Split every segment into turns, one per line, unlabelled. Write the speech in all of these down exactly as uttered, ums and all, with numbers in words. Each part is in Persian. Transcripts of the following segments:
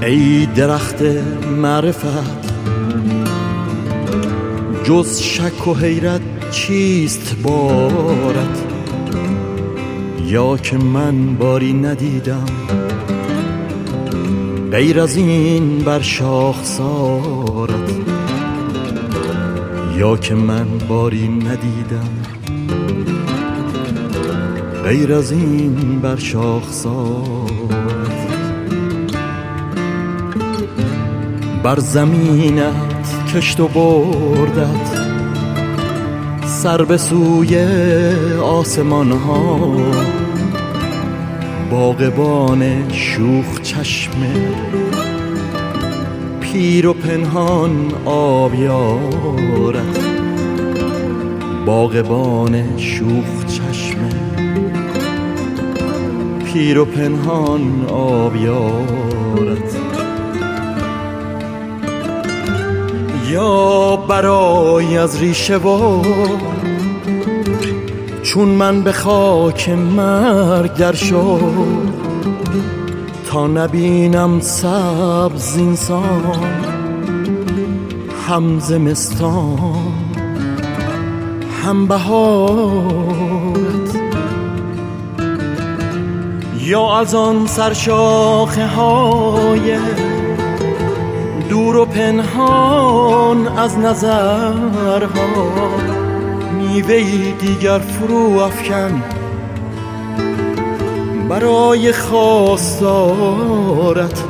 ای درخت معرفت، جز شک و حیرت چیست بارت؟ یا که من باری ندیدم غیر از این بر شاخسارت، یا که من باری ندیدم غیر از این بر شاخسارت. بر زمینت کشت و بردت، سر به سوی آسمان ها، باغبان شوخ چشمه پیر و پنهان آبیارت، باغبان شوخ چشمه پیر و پنهان آبیارت. یا برای از ریشه و چون من به خاک مرگ در شو، تا نبینم سبز زینسان هم زمستان هم بهارت. یا از آن سرشاخه های دور و پنهان از نظرها، میوه‌ای دیگر فرو افکن برای خواستارت.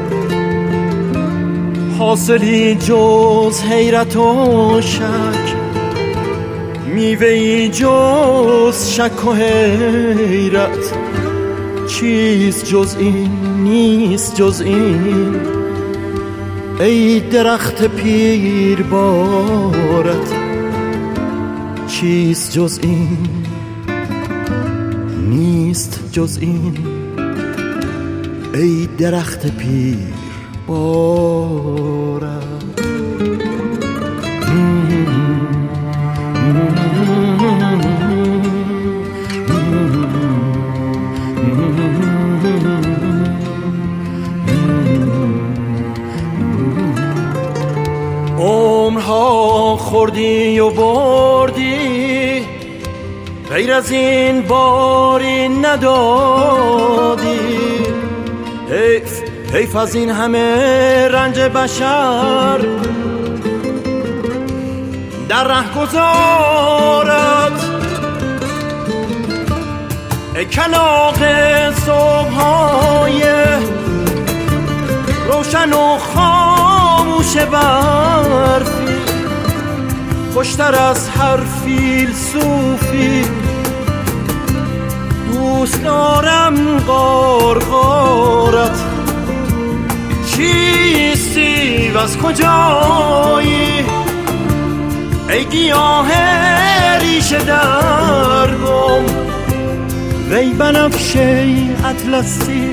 حاصلی جز حیرت و شک، میوه‌ای جز شک و حیرت، چیست جز این نیست جز این. ای درخت پیر بارت، چیست جز این نیست جز این. ای درخت پیر بارت. عمرها خوردی و بردی، غیر از این باری ندادی. حیف حیف از این همه رنج بشر در ره گذارت. ای کلاغ صبح‌های روشن و خاموش برفی، خوشتر از هر فیلسوفی، دوست دارم غارغارت. چیستی و از کجایی ای گیاه ریشه درگم؟ وی بنفشه اطلسی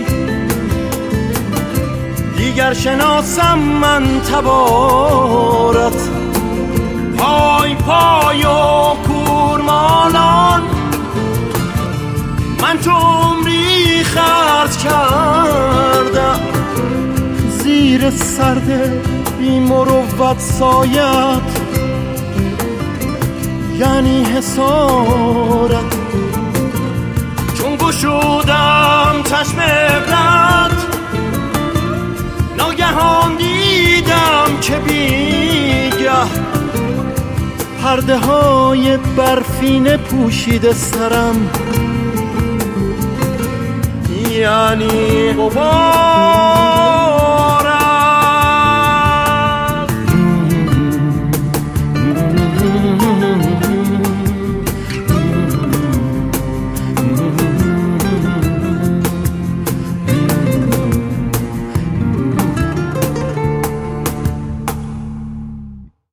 دیگر شناسم من تبارت. پای پای و کورمالان من تو عمری خرج کردم، زیر سرد بی مروت سایت یعنی حسارت. چون گشودم چشم عبرت، ناگهان دیدم که بیگه پرده های برفینه پوشیده سرم، یعنی غبار